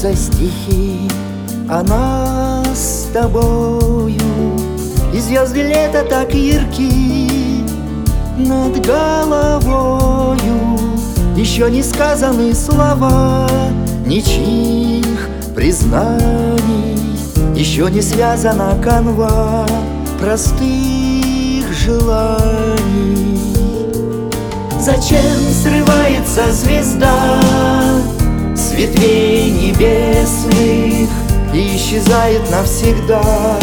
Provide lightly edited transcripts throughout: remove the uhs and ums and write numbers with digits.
рождаются стихи о нас с тобою, и звезды лета так ярки над головою. Еще не сказаны слова ничьих признаний, еще не связана канва простых желаний. Зачем срывается звезда с ветвей небесных и исчезает навсегда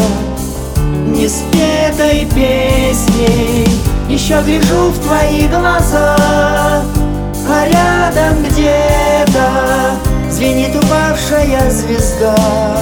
неспетой песней? Еще гляжу в твои глаза, а рядом где-то звенит упавшая звезда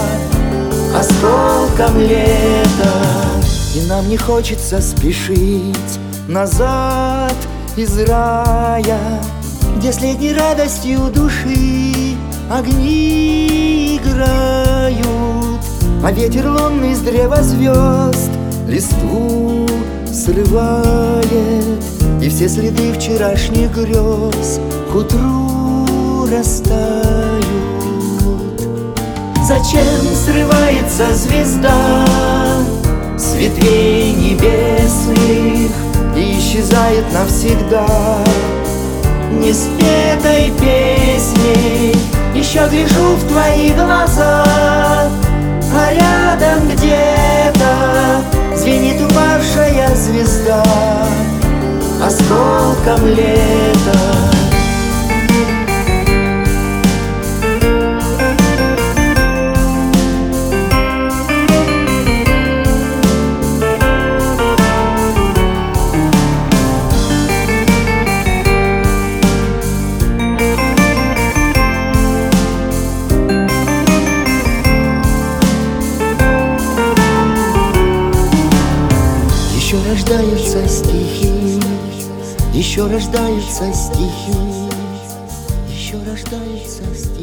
осколком лета. И нам не хочется спешить назад из рая, где с летней радостью души огни играют, а ветер лунный с древа звезд листву срывает, и все следы вчерашних грез к утру растают. Зачем срывается звезда с ветвей небесных и исчезает навсегда неспетой песней? Еще гляжу в твои глаза, а рядом где-то звенит упавшая звезда осколком лета. Еще рождаются стихи, еще рождаются стихи, еще рождаются стихи.